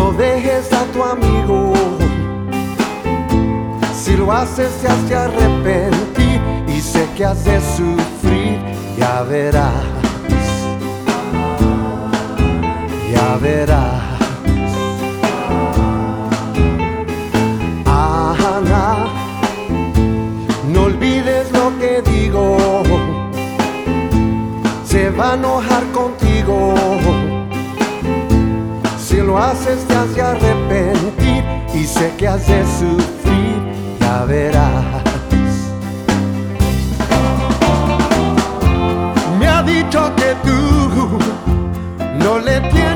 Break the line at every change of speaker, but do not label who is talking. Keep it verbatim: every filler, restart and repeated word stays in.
No dejes a tu amigo, si lo haces te has de arrepentir y sé que has de sufrir, ya verás, ya verás. Ana, no olvides lo que digo, se va a enojar contigo. Si lo haces te has de arrepentir y sé que has de sufrir, ya verás. Me ha dicho que tú no le tienes